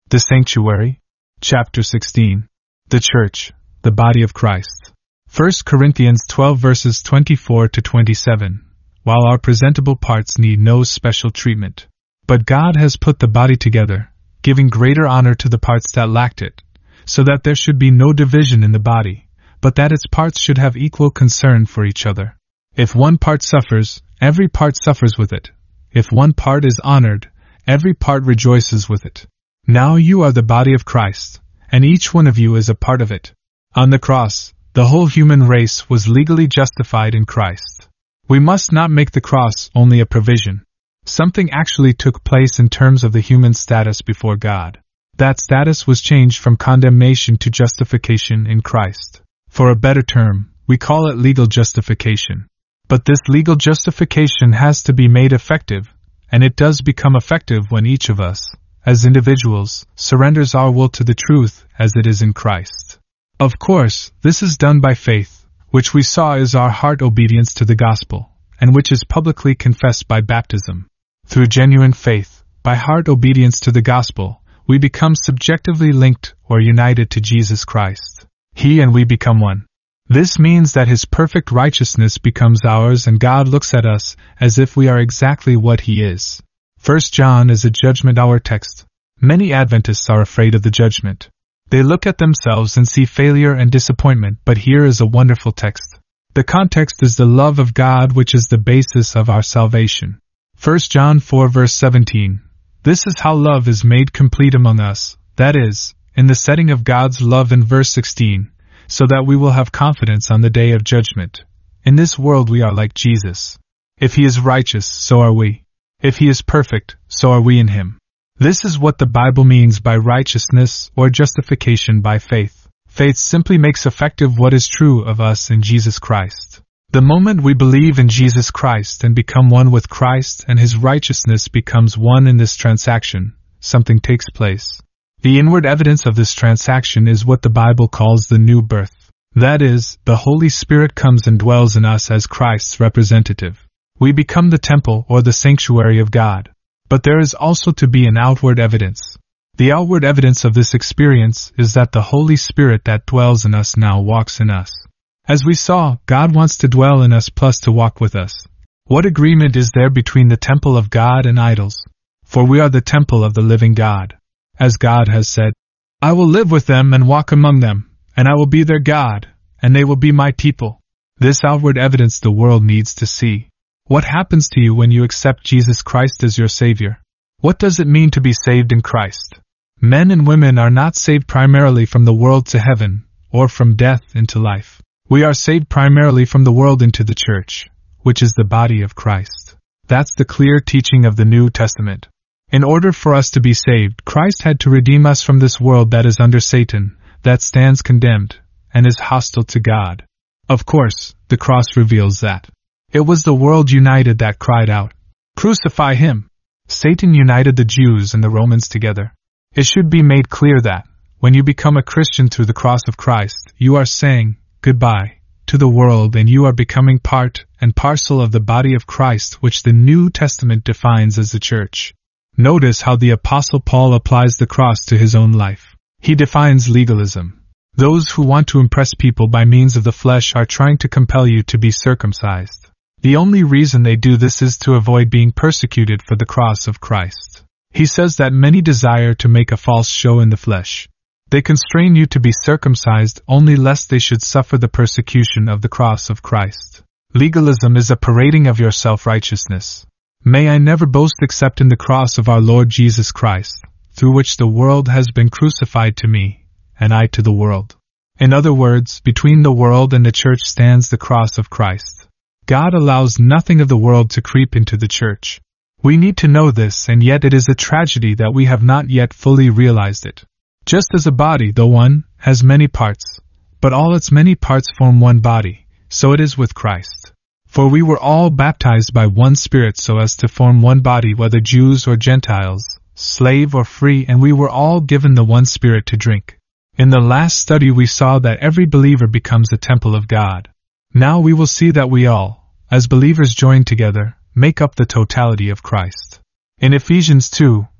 The Sanctuary. Chapter 16. The Church, the Body of Christ. 1 Corinthians 12 verses 24 to 27. While our presentable parts need no special treatment, but God has put the body together, giving greater honor to the parts that lacked it, so that there should be no division in the body, but that its parts should have equal concern for each other. If one part suffers, every part suffers with it. If one part is honored, every part rejoices with it. Now you are the body of Christ, and each one of you is a part of it. On the cross, the whole human race was legally justified in Christ. We must not make the cross only a provision. Something actually took place in terms of the human status before God. That status was changed from condemnation to justification in Christ. For a better term, we call it legal justification. But this legal justification has to be made effective, and it does become effective when each of us, as individuals, surrenders our will to the truth as it is in Christ. Of course, this is done by faith, which we saw is our heart obedience to the gospel, and which is publicly confessed by baptism. Through genuine faith, by heart obedience to the gospel, we become subjectively linked or united to Jesus Christ. He and we become one. This means that His perfect righteousness becomes ours and God looks at us as if we are exactly what He is. 1 John is a judgment hour text. Many Adventists are afraid of the judgment. They look at themselves and see failure and disappointment, but here is a wonderful text. The context is the love of God, which is the basis of our salvation. 1 John 4 verse 17. This is how love is made complete among us, that is, in the setting of God's love in verse 16, so that we will have confidence on the day of judgment. In this world we are like Jesus. If He is righteous, so are we. If He is perfect, so are we in Him. This is what the Bible means by righteousness or justification by faith. Faith simply makes effective what is true of us in Jesus Christ. The moment we believe in Jesus Christ and become one with Christ and His righteousness becomes one in this transaction, something takes place. The inward evidence of this transaction is what the Bible calls the new birth. That is, the Holy Spirit comes and dwells in us as Christ's representative. We become the temple or the sanctuary of God. But there is also to be an outward evidence. The outward evidence of this experience is that the Holy Spirit that dwells in us now walks in us. As we saw, God wants to dwell in us plus to walk with us. What agreement is there between the temple of God and idols? For we are the temple of the living God. As God has said, I will live with them and walk among them, and I will be their God, and they will be my people. This outward evidence the world needs to see. What happens to you when you accept Jesus Christ as your Savior? What does it mean to be saved in Christ? Men and women are not saved primarily from the world to heaven, or from death into life. We are saved primarily from the world into the church, which is the body of Christ. That's the clear teaching of the New Testament. In order for us to be saved, Christ had to redeem us from this world that is under Satan, that stands condemned, and is hostile to God. Of course, the cross reveals that. It was the world united that cried out, "Crucify Him!" Satan united the Jews and the Romans together. It should be made clear that, when you become a Christian through the cross of Christ, you are saying goodbye to the world and you are becoming part and parcel of the body of Christ, which the New Testament defines as the church. Notice how the Apostle Paul applies the cross to his own life. He defines legalism. Those who want to impress people by means of the flesh are trying to compel you to be circumcised. The only reason they do this is to avoid being persecuted for the cross of Christ. He says that many desire to make a false show in the flesh. They constrain you to be circumcised only lest they should suffer the persecution of the cross of Christ. Legalism is a parading of your self-righteousness. May I never boast except in the cross of our Lord Jesus Christ, through which the world has been crucified to me, and I to the world. In other words, between the world and the church stands the cross of Christ. God allows nothing of the world to creep into the church. We need to know this, and yet it is a tragedy that we have not yet fully realized it. Just as a body, though one, has many parts, but all its many parts form one body, so it is with Christ. For we were all baptized by one Spirit so as to form one body, whether Jews or Gentiles, slave or free, and we were all given the one Spirit to drink. In the last study we saw that every believer becomes a temple of God. Now we will see that we all, as believers joined together, make up the totality of Christ. In Ephesians 2,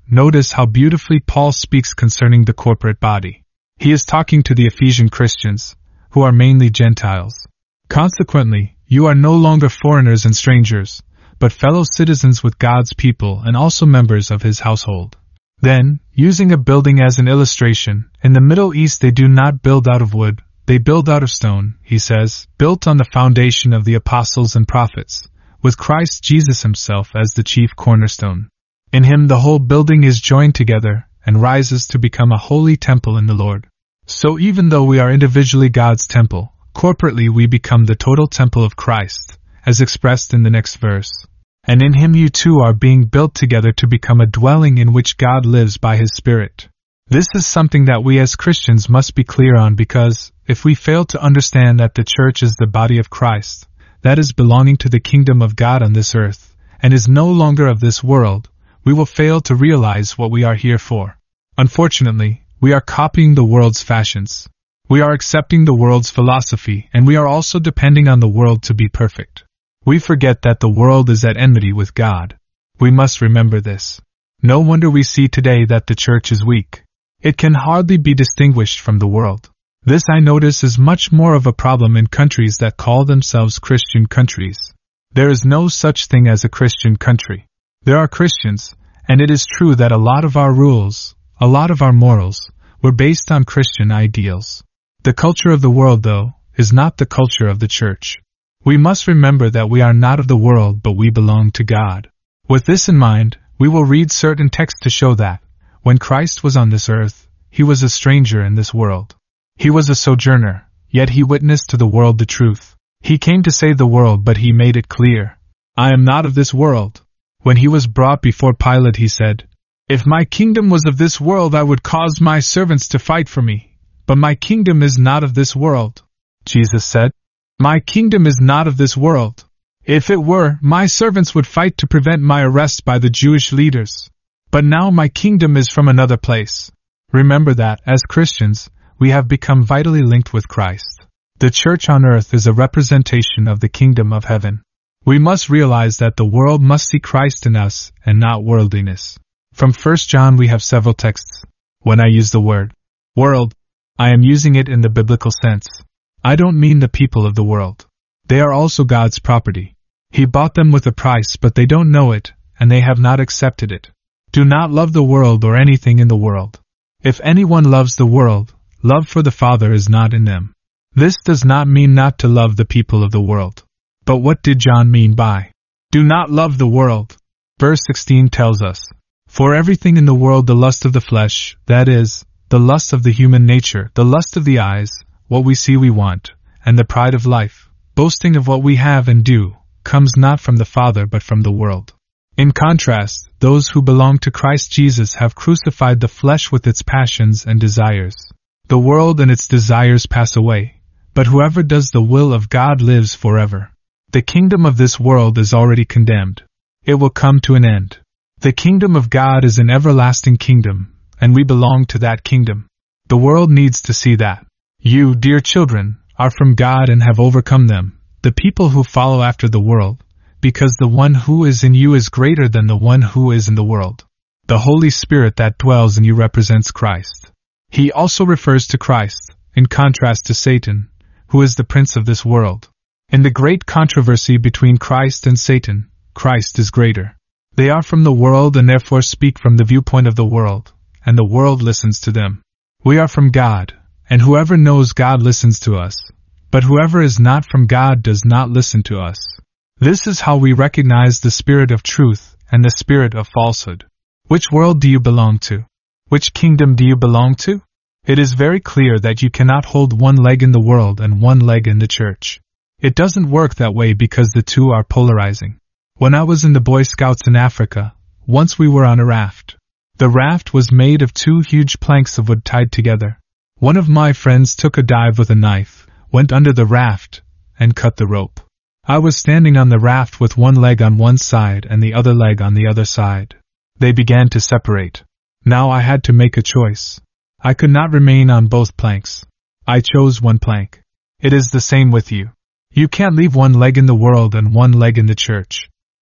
notice how beautifully Paul speaks concerning the corporate body. He is talking to the Ephesian Christians, who are mainly Gentiles. Consequently, you are no longer foreigners and strangers, but fellow citizens with God's people and also members of His household. Then, using a building as an illustration, in the Middle East they do not build out of wood, they build out of stone, he says, built on the foundation of the apostles and prophets, with Christ Jesus Himself as the chief cornerstone. In Him the whole building is joined together and rises to become a holy temple in the Lord. So even though we are individually God's temple, corporately we become the total temple of Christ, as expressed in the next verse. And in Him you too are being built together to become a dwelling in which God lives by His Spirit. This is something that we as Christians must be clear on, because, if we fail to understand that the church is the body of Christ, that is belonging to the kingdom of God on this earth, and is no longer of this world, we will fail to realize what we are here for. Unfortunately, we are copying the world's fashions. We are accepting the world's philosophy, and we are also depending on the world to be perfect. We forget that the world is at enmity with God. We must remember this. No wonder we see today that the church is weak. It can hardly be distinguished from the world. This, I notice, is much more of a problem in countries that call themselves Christian countries. There is no such thing as a Christian country. There are Christians, and it is true that a lot of our rules, a lot of our morals, were based on Christian ideals. The culture of the world, though, is not the culture of the church. We must remember that we are not of the world, but we belong to God. With this in mind, we will read certain texts to show that, when Christ was on this earth, He was a stranger in this world. He was a sojourner, yet He witnessed to the world the truth. He came to save the world, but He made it clear, I am not of this world. When He was brought before Pilate, He said, If my kingdom was of this world, I would cause my servants to fight for me. But my kingdom is not of this world. Jesus said, My kingdom is not of this world. If it were, my servants would fight to prevent my arrest by the Jewish leaders. But now my kingdom is from another place. Remember that, as Christians, we have become vitally linked with Christ. The church on earth is a representation of the kingdom of heaven. We must realize that the world must see Christ in us and not worldliness. From 1 John we have several texts. When I use the word world, I am using it in the biblical sense. I don't mean the people of the world. They are also God's property. He bought them with a price, but they don't know it, and they have not accepted it. Do not love the world or anything in the world. If anyone loves the world, love for the Father is not in them. This does not mean not to love the people of the world. But what did John mean by, do not love the world? Verse 16 tells us, For everything in the world, the lust of the flesh, that is, the lust of the human nature, the lust of the eyes, what we see we want, and the pride of life, boasting of what we have and do, comes not from the Father but from the world. In contrast, those who belong to Christ Jesus have crucified the flesh with its passions and desires. The world and its desires pass away, but whoever does the will of God lives forever. The kingdom of this world is already condemned. It will come to an end. The kingdom of God is an everlasting kingdom, and we belong to that kingdom. The world needs to see that. You, dear children, are from God and have overcome them, the people who follow after the world, because the one who is in you is greater than the one who is in the world. The Holy Spirit that dwells in you represents Christ. He also refers to Christ, in contrast to Satan, who is the prince of this world. In the great controversy between Christ and Satan, Christ is greater. They are from the world and therefore speak from the viewpoint of the world, and the world listens to them. We are from God, and whoever knows God listens to us, but whoever is not from God does not listen to us. This is how we recognize the spirit of truth and the spirit of falsehood. Which world do you belong to? Which kingdom do you belong to? It is very clear that you cannot hold one leg in the world and one leg in the church. It doesn't work that way because the two are polarizing. When I was in the Boy Scouts in Africa, once we were on a raft. The raft was made of two huge planks of wood tied together. One of my friends took a dive with a knife, went under the raft, and cut the rope. I was standing on the raft with one leg on one side and the other leg on the other side. They began to separate. Now I had to make a choice. I could not remain on both planks. I chose one plank. It is the same with you. You can't leave one leg in the world and one leg in the church.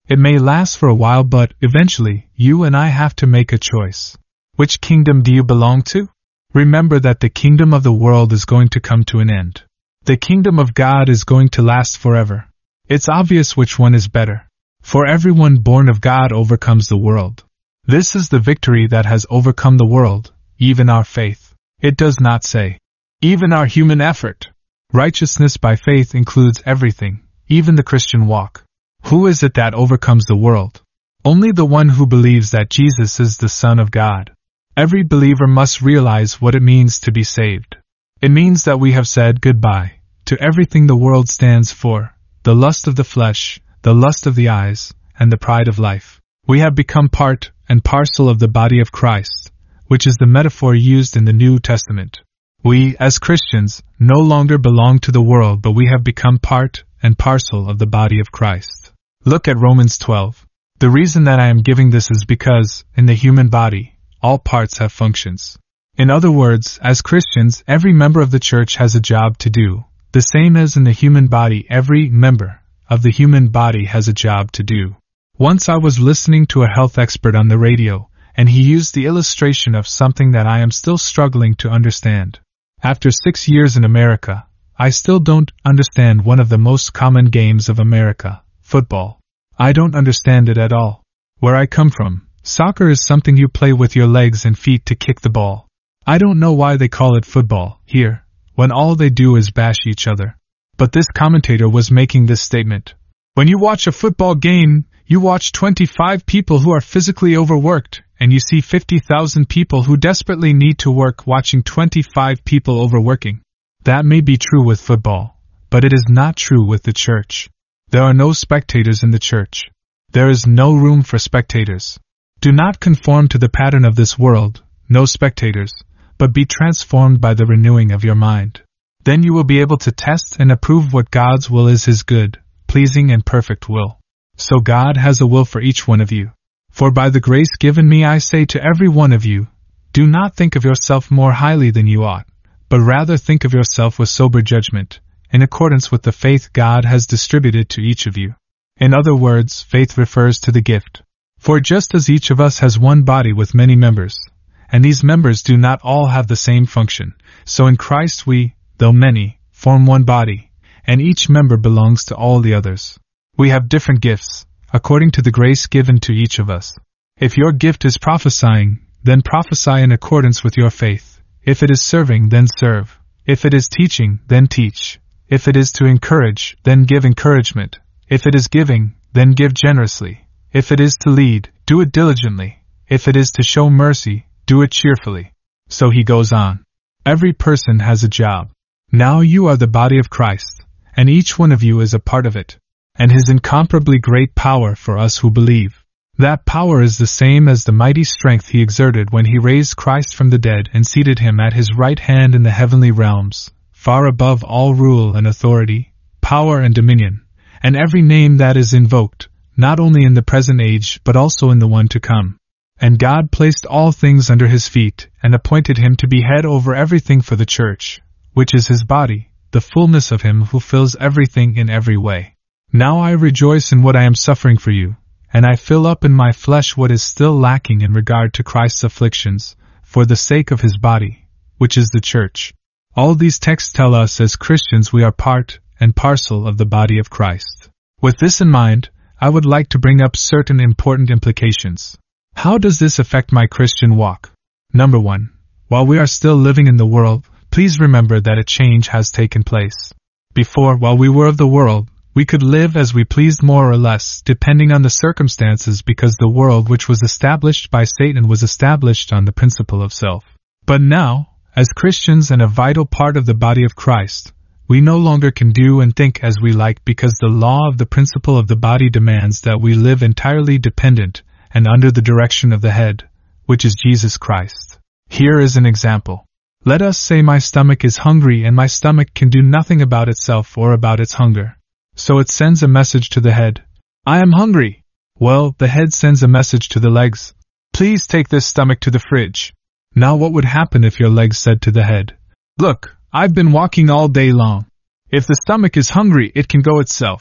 It may last for a while, but eventually, you and I have to make a choice. Which kingdom do you belong to? Remember that the kingdom of the world is going to come to an end. The kingdom of God is going to last forever. It's obvious which one is better. For everyone born of God overcomes the world. This is the victory that has overcome the world, even our faith. It does not say, even our human effort. Righteousness by faith includes everything, even the Christian walk. Who is it that overcomes the world? Only the one who believes that Jesus is the Son of God. Every believer must realize what it means to be saved. It means that we have said goodbye to everything the world stands for, the lust of the flesh, the lust of the eyes, and the pride of life. We have become part and parcel of the body of Christ, which is the metaphor used in the New Testament. We, as Christians, no longer belong to the world, but we have become part and parcel of the body of Christ. Look at Romans 12. The reason that I am giving this is because, in the human body, all parts have functions. In other words, as Christians, every member of the church has a job to do. The same as in the human body, every member of the human body has a job to do. Once I was listening to a health expert on the radio, and he used the illustration of something that I am still struggling to understand. After 6 years in America, I still don't understand one of the most common games of America, football. I don't understand it at all. Where I come from, soccer is something you play with your legs and feet to kick the ball. I don't know why they call it football here, when all they do is bash each other. But this commentator was making this statement. When you watch a football game, you watch 25 people who are physically overworked, and you see 50,000 people who desperately need to work watching 25 people overworking. That may be true with football, but it is not true with the church. There are no spectators in the church. There is no room for spectators. Do not conform to the pattern of this world, no spectators, but be transformed by the renewing of your mind. Then you will be able to test and approve what God's will is, His good, pleasing and perfect will. So God has a will for each one of you. For by the grace given me I say to every one of you, do not think of yourself more highly than you ought, but rather think of yourself with sober judgment, in accordance with the faith God has distributed to each of you. In other words, faith refers to the gift. For just as each of us has one body with many members, and these members do not all have the same function, so in Christ we, though many, form one body, and each member belongs to all the others. We have different gifts, according to the grace given to each of us. If your gift is prophesying, then prophesy in accordance with your faith. If it is serving, then serve. If it is teaching, then teach. If it is to encourage, then give encouragement. If it is giving, then give generously. If it is to lead, do it diligently. If it is to show mercy, do it cheerfully. So he goes on. Every person has a job. Now you are the body of Christ, and each one of you is a part of it, and His incomparably great power for us who believe. That power is the same as the mighty strength He exerted when He raised Christ from the dead and seated Him at His right hand in the heavenly realms, far above all rule and authority, power and dominion, and every name that is invoked, not only in the present age but also in the one to come. And God placed all things under His feet, and appointed Him to be head over everything for the church, which is His body, the fullness of Him who fills everything in every way. Now I rejoice in what I am suffering for you, and I fill up in my flesh what is still lacking in regard to Christ's afflictions, for the sake of His body, which is the church. All these texts tell us as Christians we are part and parcel of the body of Christ. With this in mind, I would like to bring up certain important implications. How does this affect my Christian walk? Number 1. While we are still living in the world, please remember that a change has taken place. Before, while we were of the world, we could live as we pleased more or less, depending on the circumstances, because the world which was established by Satan was established on the principle of self. But now, as Christians and a vital part of the body of Christ, we no longer can do and think as we like, because the law of the principle of the body demands that we live entirely dependent and under the direction of the head, which is Jesus Christ. Here is an example. Let us say my stomach is hungry and my stomach can do nothing about itself or about its hunger. So it sends a message to the head. I am hungry. Well, the head sends a message to the legs. Please take this stomach to the fridge. Now what would happen if your legs said to the head, look, I've been walking all day long. If the stomach is hungry, it can go itself.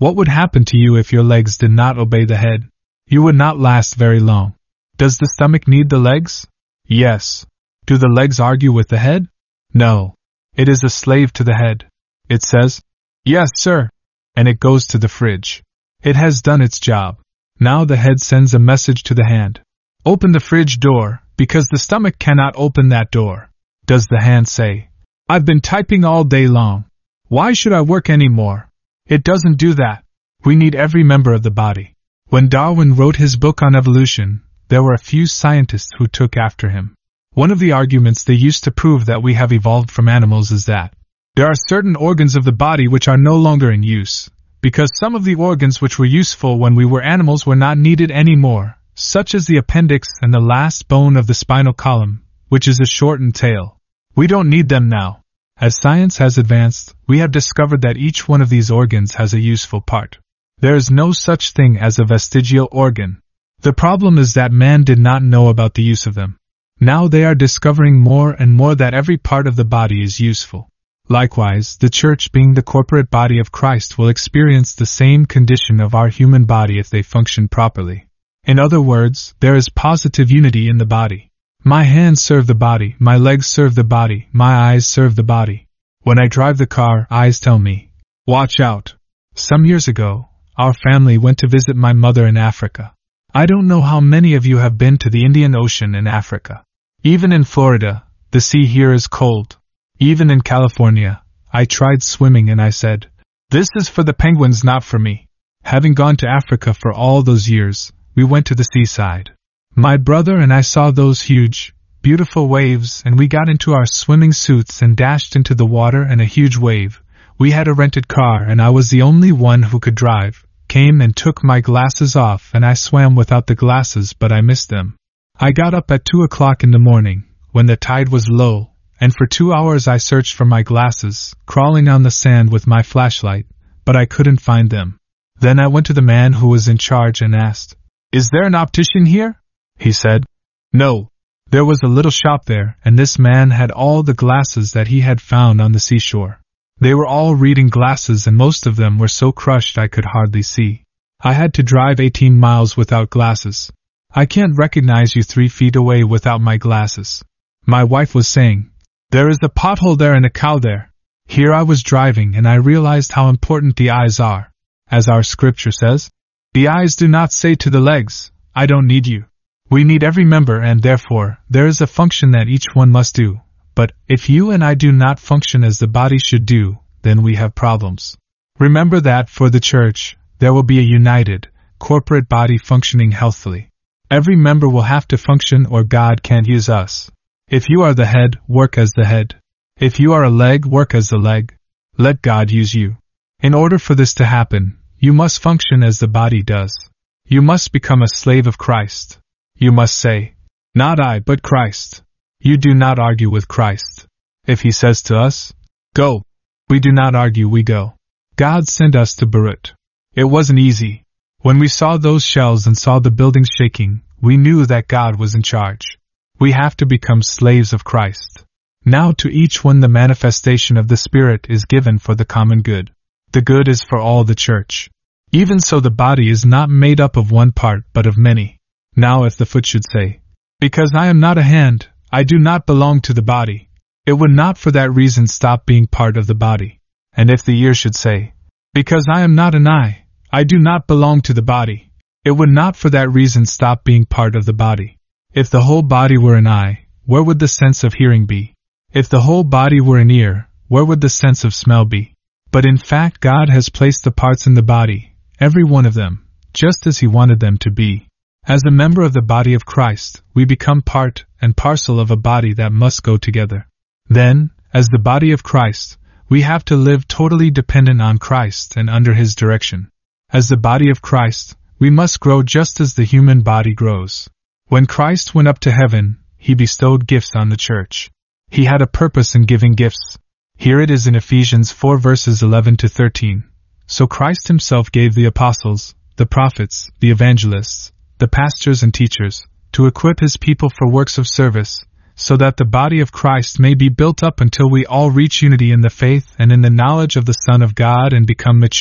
What would happen to you if your legs did not obey the head? You would not last very long. Does the stomach need the legs? Yes. Do the legs argue with the head? No. It is a slave to the head. It says, "Yes, sir," and it goes to the fridge. It has done its job. Now the head sends a message to the hand. Open the fridge door, because the stomach cannot open that door. Does the hand say, "I've been typing all day long. Why should I work any more?" It doesn't do that. We need every member of the body. When Darwin wrote his book on evolution, there were a few scientists who took after him. One of the arguments they used to prove that we have evolved from animals is that there are certain organs of the body which are no longer in use, because some of the organs which were useful when we were animals were not needed anymore, such as the appendix and the last bone of the spinal column, which is a shortened tail. We don't need them now. As science has advanced, we have discovered that each one of these organs has a useful part. There is no such thing as a vestigial organ. The problem is that man did not know about the use of them. Now they are discovering more and more that every part of the body is useful. Likewise, the Church, being the corporate body of Christ, will experience the same condition of our human body if they function properly. In other words, there is positive unity in the body. My hands serve the body, my legs serve the body, my eyes serve the body. When I drive the car, eyes tell me, "Watch out." Some years ago, our family went to visit my mother in Africa. I don't know how many of you have been to the Indian Ocean in Africa. Even in Florida, the sea here is cold. Even in California, I tried swimming and I said, "This is for the penguins, not for me." Having gone to Africa for all those years, we went to the seaside. My brother and I saw those huge, beautiful waves, and we got into our swimming suits and dashed into the water and a huge wave. We had a rented car and I was the only one who could drive. Came and took my glasses off and I swam without the glasses, but I missed them. I got up at 2 o'clock in the morning, when the tide was low, and for 2 hours I searched for my glasses, crawling on the sand with my flashlight, but I couldn't find them. Then I went to the man who was in charge and asked, "Is there an optician here?" He said, "No." There was a little shop there, and this man had all the glasses that he had found on the seashore. They were all reading glasses and most of them were so crushed I could hardly see. I had to drive 18 miles without glasses. I can't recognize you 3 feet away without my glasses. My wife was saying, "There is a pothole there and a cow there." Here I was driving and I realized how important the eyes are. As our scripture says, the eyes do not say to the legs, "I don't need you." We need every member and therefore, there is a function that each one must do. But, if you and I do not function as the body should do, then we have problems. Remember that for the Church, there will be a united, corporate body functioning healthily. Every member will have to function or God can't use us. If you are the head, work as the head. If you are a leg, work as the leg. Let God use you. In order for this to happen, you must function as the body does. You must become a slave of Christ. You must say, "Not I, but Christ." You do not argue with Christ. If he says to us, "Go," we do not argue, we go. God sent us to Beirut. It wasn't easy. When we saw those shells and saw the buildings shaking, we knew that God was in charge. We have to become slaves of Christ. Now to each one the manifestation of the Spirit is given for the common good. The good is for all the Church. Even so, the body is not made up of one part but of many. Now if the foot should say, "Because I am not a hand, I do not belong to the body," it would not for that reason stop being part of the body. And if the ear should say, "Because I am not an eye, I do not belong to the body," it would not for that reason stop being part of the body. If the whole body were an eye, where would the sense of hearing be? If the whole body were an ear, where would the sense of smell be? But in fact God has placed the parts in the body, every one of them, just as He wanted them to be. As a member of the body of Christ, we become part and parcel of a body that must go together. Then, as the body of Christ, we have to live totally dependent on Christ and under His direction. As the body of Christ, we must grow just as the human body grows. When Christ went up to heaven, He bestowed gifts on the Church. He had a purpose in giving gifts. Here it is in Ephesians 4 verses 11 to 13. So Christ Himself gave the apostles, the prophets, the evangelists, the pastors and teachers, to equip His people for works of service, so that the body of Christ may be built up until we all reach unity in the faith and in the knowledge of the Son of God and become mature,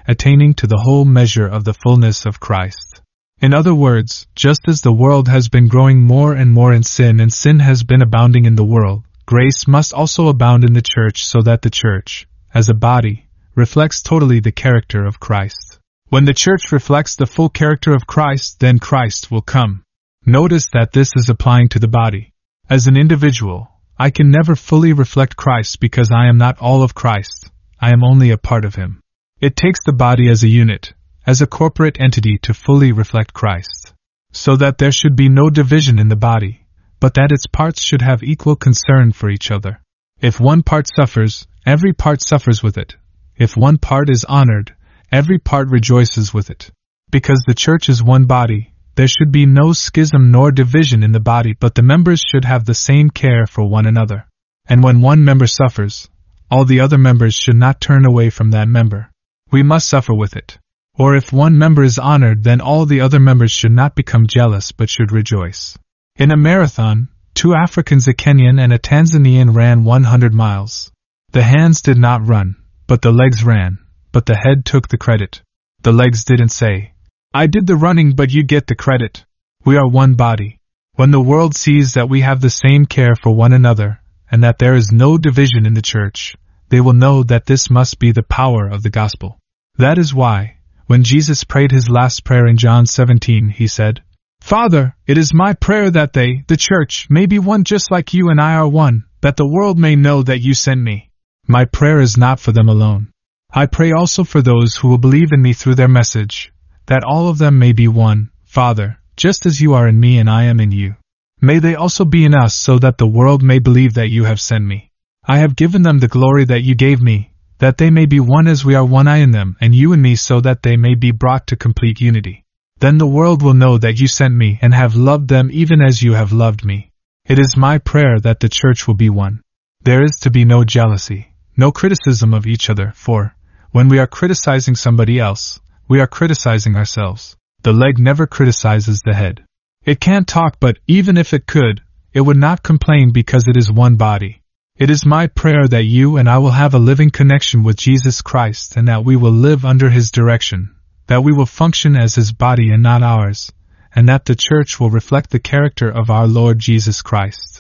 attaining to the whole measure of the fullness of Christ. In other words, just as the world has been growing more and more in sin and sin has been abounding in the world, grace must also abound in the church so that the church, as a body, reflects totally the character of Christ. When the church reflects the full character of Christ, then Christ will come. Notice that this is applying to the body. As an individual, I can never fully reflect Christ because I am not all of Christ, I am only a part of Him. It takes the body as a unit, as a corporate entity to fully reflect Christ. So that there should be no division in the body, but that its parts should have equal concern for each other. If one part suffers, every part suffers with it. If one part is honored, every part rejoices with it. Because the church is one body, there should be no schism nor division in the body, but the members should have the same care for one another. And when one member suffers, all the other members should not turn away from that member. We must suffer with it. Or if one member is honored, then all the other members should not become jealous but should rejoice. In a marathon, 2 Africans, a Kenyan and a Tanzanian, ran 100 miles. The hands did not run, but the legs ran, but the head took the credit. The legs didn't say, "I did the running but you get the credit." We are one body. When the world sees that we have the same care for one another, and that there is no division in the church, they will know that this must be the power of the gospel. That is why, when Jesus prayed his last prayer in John 17, he said, "Father, it is my prayer that they, the church, may be one just like you and I are one, that the world may know that you sent me." My prayer is not for them alone. I pray also for those who will believe in me through their message, that all of them may be one, Father, just as you are in me and I am in you. May they also be in us so that the world may believe that you have sent me. I have given them the glory that you gave me, that they may be one as we are one, I in them and you in me, so that they may be brought to complete unity. Then the world will know that you sent me and have loved them even as you have loved me. It is my prayer that the church will be one. There is to be no jealousy, no criticism of each other, for, when we are criticizing somebody else, we are criticizing ourselves. The leg never criticizes the head. It can't talk, but even if it could, it would not complain because it is one body. It is my prayer that you and I will have a living connection with Jesus Christ and that we will live under His direction, that we will function as His body and not ours, and that the church will reflect the character of our Lord Jesus Christ.